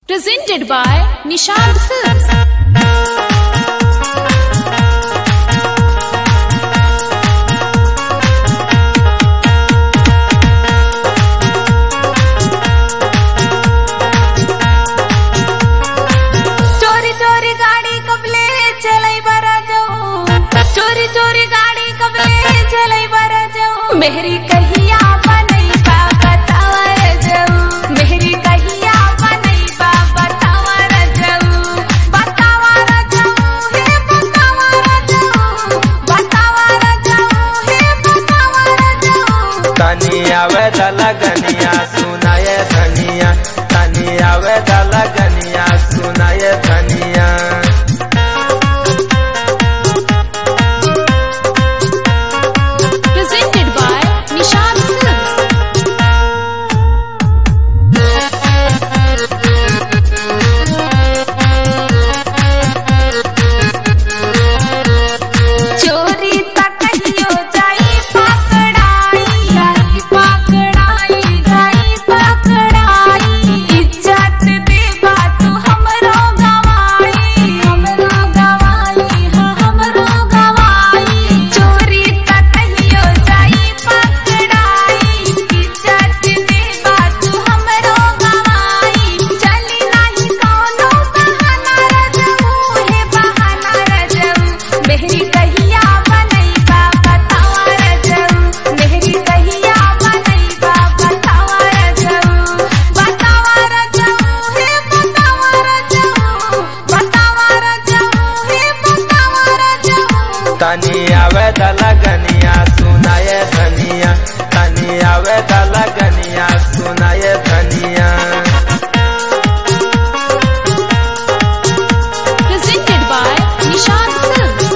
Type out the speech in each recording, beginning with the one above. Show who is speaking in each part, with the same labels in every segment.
Speaker 1: Presented by Nishad Films.
Speaker 2: चोरी चोरी गाड़ी कबले चलाई बरा जाऊं, चोरी चोरी गाड़ी कबले चलाई बरा जाऊं। मेहरी कहिया बनई बा बतावर जाऊं, मेहरी कहिया बनई बा बतावर जाऊं, बतावर जाऊं हे बतावर जाऊं, बतावर जाऊं हे बतावर जाऊं।
Speaker 3: तनी आवे दलगनिया सुनाए धनिया, तनी आवे दलगनिया सुनाए धनिया।
Speaker 1: Presented by Nishad Films.
Speaker 2: चोरी तक कहियो जाई पकड़ाई, जाई पकड़ाई, जाई पकड़ाई। इज्जत देबा तू हमरो गवाई, हमरो गवाई, हाँ हमरो गवाई। चोरी तक कहियो जाई पकड़ाई, इज्जत देबा तू हमरो गवाई। चली नाही कौनो बहाना रजऊ, हे बहाना रजऊ। मेहरी कहिया बनई बा बतावर जाऊं, मेहरी कहिया बनई बा बतावर जाऊं, बतावर जाऊं हे बतावर जाऊं, बतावर जाऊं हे बतावर जाऊं।
Speaker 3: तनी आवे दलगनिया सुनाए धनिया, तनी आवे दलगनिया सुनाए धनिया।
Speaker 1: Presented by Nishad Films.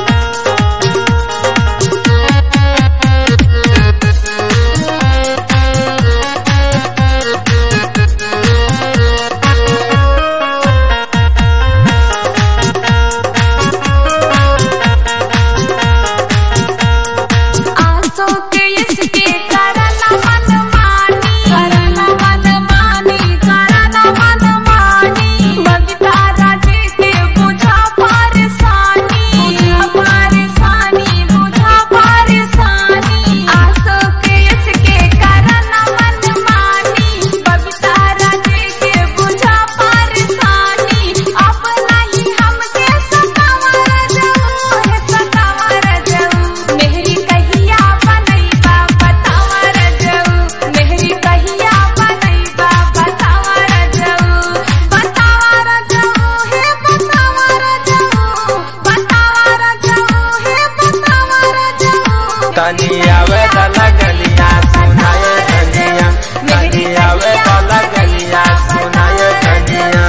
Speaker 2: आंसू के इसके करना मन मानी, करना मन मानी, करना मन मानी। बबीता राजे के बुझा परेशानी, बुझा परेशानी, बुझा परेशानी। आंसू के इसके करना मन मानी, बबीता राजे के बुझा परेशानी। अब नहीं हमके सतावर जाऊं, हे सतावर जाऊं। मेहरी कहिया बनई बा बतावर जाऊं, मेहरी कहिया बनई बा बतावर जाऊं, बतावर जाऊं हे बतावर जाऊं, बतावर जाऊं हे बतावर जाऊं।
Speaker 3: तनी आवे दलगनिया सुनाए धनिया, तनी आवे दलगनिया सुनाए धनिया।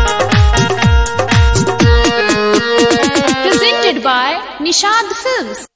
Speaker 1: Presented by Nishad Films.